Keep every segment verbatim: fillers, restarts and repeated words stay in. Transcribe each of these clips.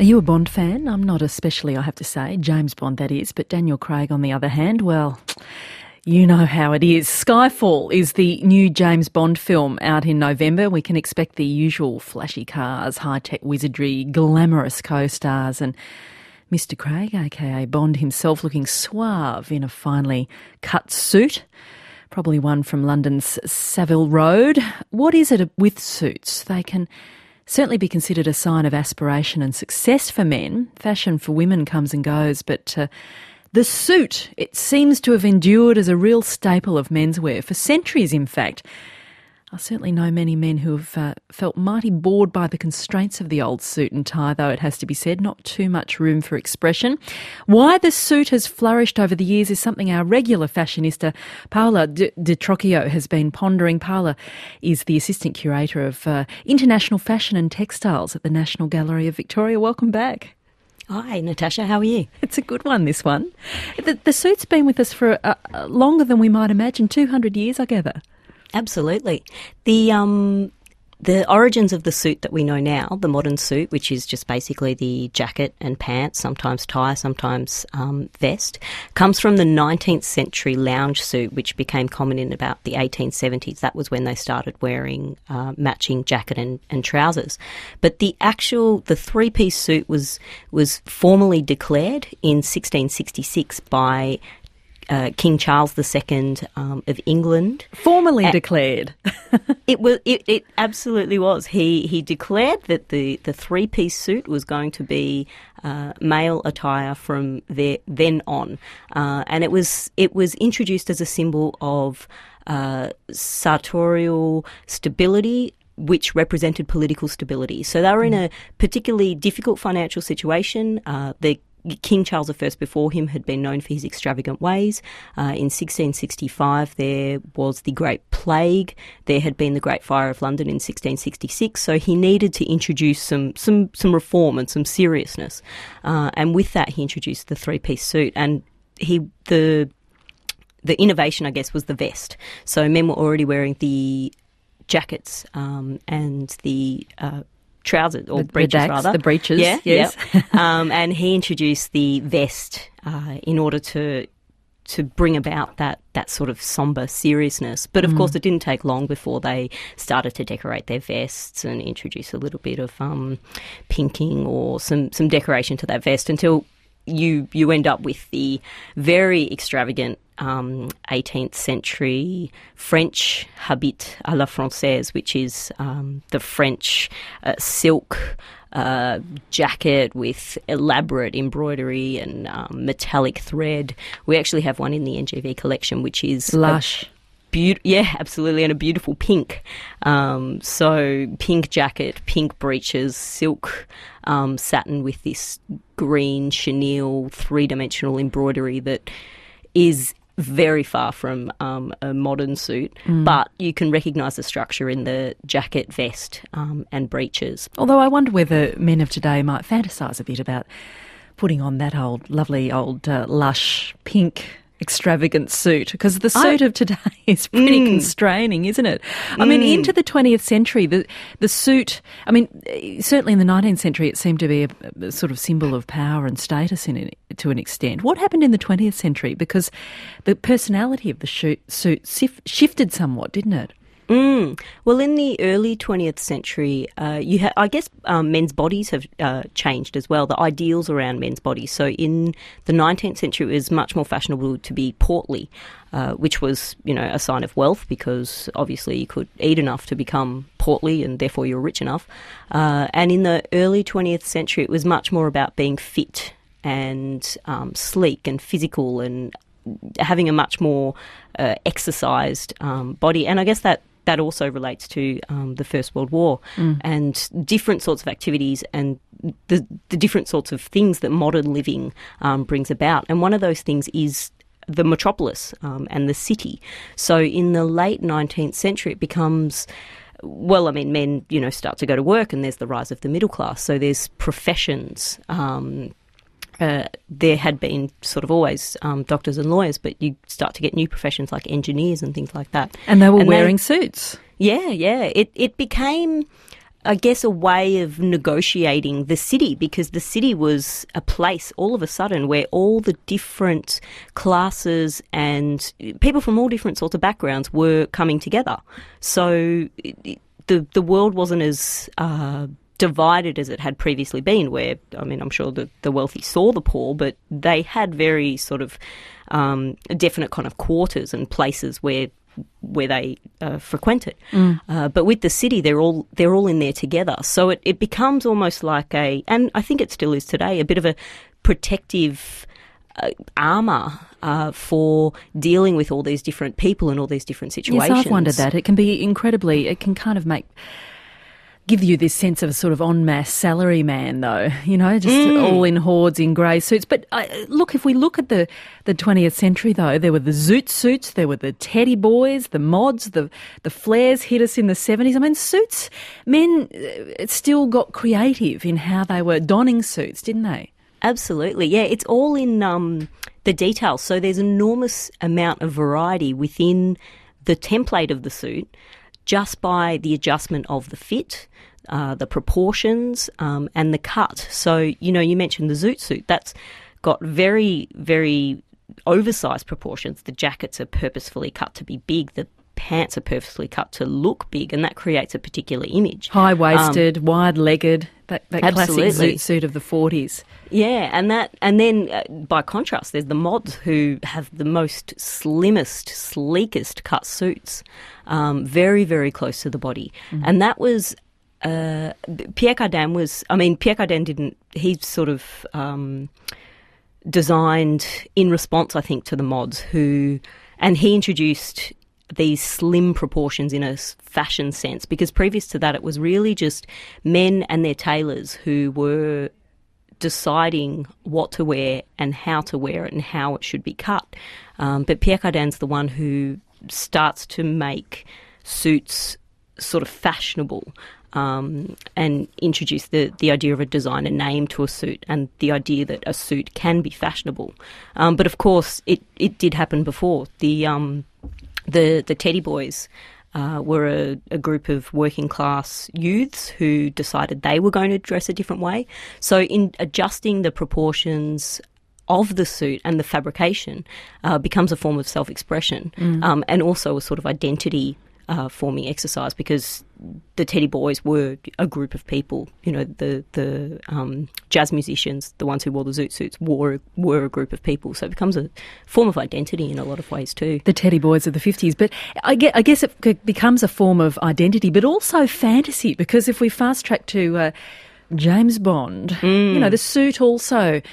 Are you a Bond fan? I'm not especially, I have to say. James Bond, that is. But Daniel Craig, on the other hand, well, you know how it is. Skyfall is the new James Bond film out in November. We can expect the usual flashy cars, high-tech wizardry, glamorous co-stars, and Mister Craig, aka Bond himself, looking suave in a finely cut suit. Probably one from London's Savile Road. What is it with suits? They can certainly be considered a sign of aspiration and success for men. Fashion for women comes and goes, but uh, the suit, it seems to have endured as a real staple of menswear for centuries, in fact. I certainly know many men who have uh, felt mighty bored by the constraints of the old suit and tie, though it has to be said, not too much room for expression. Why the suit has flourished over the years is something our regular fashionista, Paola Di Trocchio, has been pondering. Paola is the Assistant Curator of uh, International Fashion and Textiles at the National Gallery of Victoria. Welcome back. Hi, Natasha. How are you? It's a good one, this one. The, the suit's been with us for uh, longer than we might imagine, two hundred years, I gather. Absolutely. The um, the origins of the suit that we know now, the modern suit, which is just basically the jacket and pants, sometimes tie, sometimes um, vest, comes from the nineteenth century lounge suit, which became common in about the eighteen seventies. That was when they started wearing uh, matching jacket and, and trousers. But the actual, the three-piece suit was was formally declared in sixteen sixty-six by Uh, King Charles the Second um, of England. Formally uh, declared. it was. It, it absolutely was. He he declared that the, the three-piece suit was going to be uh, male attire from there, then on, uh, and it was it was introduced as a symbol of uh, sartorial stability, which represented political stability. So they were in a particularly difficult financial situation. Uh, the King Charles the First before him had been known for his extravagant ways. Uh, in sixteen sixty-five, there was the Great Plague. There had been the Great Fire of London in sixteen sixty-six. So he needed to introduce some some, some reform and some seriousness. Uh, and with that, he introduced the three-piece suit. And he the the innovation, I guess, was the vest. So men were already wearing the jackets um, and the uh, trousers, or the, breeches the dacks, rather. The breeches, yeah, yes. Yeah. um, and he introduced the vest uh, in order to to bring about that, that sort of sombre seriousness. But of mm. course it didn't take long before they started to decorate their vests and introduce a little bit of um, pinking or some, some decoration to that vest until you you end up with the very extravagant um, eighteenth century French habit à la française, which is um, the French uh, silk uh, jacket with elaborate embroidery and um, metallic thread. We actually have one in the N G V collection, which is lush. Be- yeah, absolutely, and a beautiful pink. Um, so pink jacket, pink breeches, silk um, satin with this green chenille three-dimensional embroidery that is very far from um, a modern suit, mm. but you can recognise the structure in the jacket, vest um, and breeches. Although I wonder whether men of today might fantasise a bit about putting on that old, lovely old uh, lush pink extravagant suit, because the suit I, of today is pretty mm, constraining, isn't it? I mm. mean, into the twentieth century, the the suit, I mean, certainly in the nineteenth century it seemed to be a, a sort of symbol of power and status in it, to an extent. What happened in the twentieth century? Because the personality of the suit, suit sif- shifted somewhat, didn't it? Mm. Well, in the early twentieth century, uh, you ha- I guess um, men's bodies have uh, changed as well, the ideals around men's bodies. So in the nineteenth century, it was much more fashionable to be portly, uh, which was, you know, a sign of wealth, because obviously you could eat enough to become portly and therefore you're rich enough. Uh, and in the early twentieth century, it was much more about being fit and um, sleek and physical and having a much more uh, exercised um, body. And I guess that That also relates to um, the First World War mm. and different sorts of activities and the, the different sorts of things that modern living um, brings about. And one of those things is the metropolis um, and the city. So in the late nineteenth century, it becomes, well, I mean, men, you know, start to go to work and there's the rise of the middle class. So there's professions. Um, Uh, there had been sort of always um, doctors and lawyers, but you start to get new professions like engineers and things like that. And they were and wearing they, suits. Yeah, yeah. It it became I guess, a way of negotiating the city, because the city was a place all of a sudden where all the different classes and people from all different sorts of backgrounds were coming together. So it, the the world wasn't as uh, divided as it had previously been, where, I mean, I'm sure the, the wealthy saw the poor, but they had very sort of um, definite kind of quarters and places where where they uh, frequent it. Mm. Uh, but with the city, they're all they're all in there together. So it, it becomes almost like a, and I think it still is today, a bit of a protective uh, armour uh, for dealing with all these different people and all these different situations. Yes, I've wondered that. It can be incredibly, it can kind of make... give you this sense of a sort of en masse salary man, though, you know, just mm. all in hordes in grey suits. But uh, look, if we look at the, the twentieth century, though, there were the zoot suits, there were the teddy boys, the mods, the, the flares hit us in the seventies. I mean, suits, men uh, still got creative in how they were donning suits, didn't they? Absolutely, yeah. It's all in um, the details. So there's an enormous amount of variety within the template of the suit, just by the adjustment of the fit, uh, the proportions, um, and the cut. So, you know, you mentioned the zoot suit. That's got very, very oversized proportions. The jackets are purposefully cut to be big. The pants are purposely cut to look big, and that creates a particular image. High-waisted, um, wide-legged, that, that classic zoot suit of the forties. Yeah, and that, and then uh, by contrast, there's the mods who have the most slimmest, sleekest cut suits, um, very, very close to the body. Mm. And that was, uh, Pierre Cardin was, I mean, Pierre Cardin didn't, he sort of um, designed in response, I think, to the mods who, and he introduced these slim proportions in a fashion sense, because previous to that it was really just men and their tailors who were deciding what to wear and how to wear it and how it should be cut. Um, but Pierre Cardin's the one who starts to make suits sort of fashionable, um, and introduce the, the idea of a designer name to a suit and the idea that a suit can be fashionable. Um, but of course it, it did happen before. The um, The the Teddy Boys uh, were a, a group of working class youths who decided they were going to dress a different way. So in adjusting the proportions of the suit and the fabrication uh, becomes a form of self-expression, mm. um, and also a sort of identity uh, forming exercise, because the Teddy Boys were a group of people. You know, the the um, jazz musicians, the ones who wore the zoot suits, were were a group of people. So it becomes a form of identity in a lot of ways too. The Teddy Boys of the fifties, but I guess, I guess it becomes a form of identity, but also fantasy. Because if we fast track to uh, James Bond, mm. you know, the suit also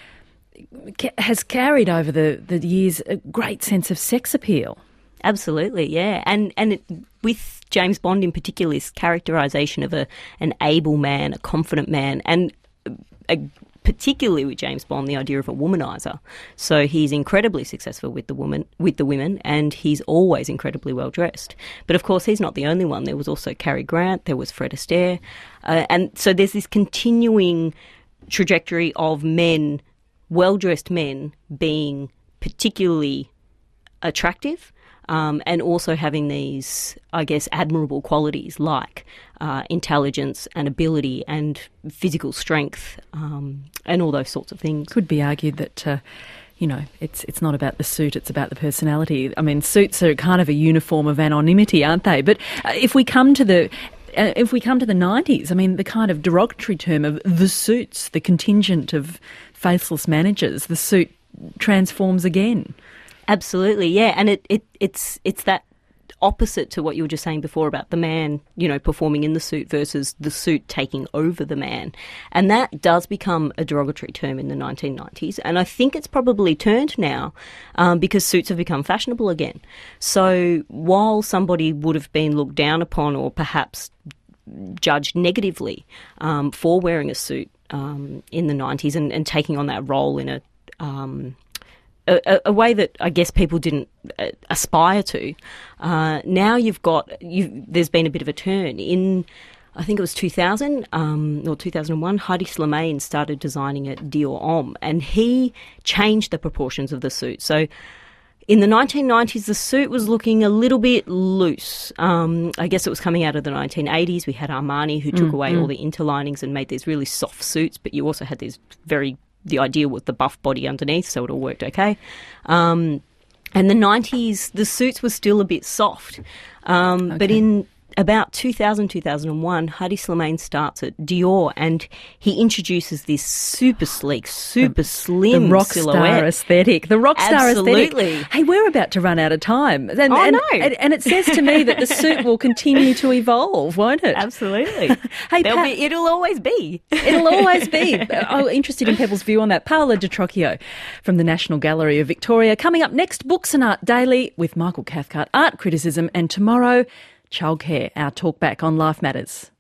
has carried over the the years a great sense of sex appeal. Absolutely, yeah. And and it, with James Bond in particular, this characterisation of a an able man, a confident man, and a, particularly with James Bond, the idea of a womanizer. So he's incredibly successful with the woman, with the women, and he's always incredibly well dressed. But of course, he's not the only one. There was also Cary Grant, there was Fred Astaire, uh, and so there's this continuing trajectory of men, well dressed men, being particularly attractive. Um, and also having these, I guess, admirable qualities like uh, intelligence and ability and physical strength, um, and all those sorts of things. Could be argued that, uh, you know, it's it's not about the suit, it's about the personality. I mean, suits are kind of a uniform of anonymity, aren't they? But uh, if we come to the uh, if we come to the nineties, I mean, the kind of derogatory term of the suits, the contingent of faceless managers, the suit transforms again. Absolutely, yeah, and it, it it's it's that opposite to what you were just saying before about the man, you know, performing in the suit versus the suit taking over the man. And that does become a derogatory term in the nineteen nineties, and I think it's probably turned now um, because suits have become fashionable again. So while somebody would have been looked down upon or perhaps judged negatively um, for wearing a suit um, in the nineties and, and taking on that role in a... Um, A, a way that I guess people didn't uh, aspire to. Uh, now you've got, you've, there's been a bit of a turn. In, I think it was two thousand um, or two thousand one, Hedi Slimane started designing at Dior Homme, and he changed the proportions of the suit. So In the nineteen nineties, the suit was looking a little bit loose. Um, I guess it was coming out of the nineteen eighties. We had Armani, who took mm, away mm. all the interlinings and made these really soft suits, but you also had these very, the idea with the buff body underneath, so it all worked okay. Um, and the nineties, the suits were still a bit soft. Um, okay. But in about two thousand, two thousand one, Hadi Slimane starts at Dior and he introduces this super sleek, super the, slim the rock silhouette. star aesthetic. The rock star Absolutely. aesthetic. Hey, we're about to run out of time. And, oh, and, no. And, and it says to me that the suit will continue to evolve, won't it? Absolutely. hey, Pat, pa- be, it'll always be. It'll always be. I'm interested in people's view on that. Paola Di Trocchio from the National Gallery of Victoria. Coming up next, Books and Art Daily with Michael Cathcart, art criticism, and tomorrow, childcare, our talk back on Life Matters.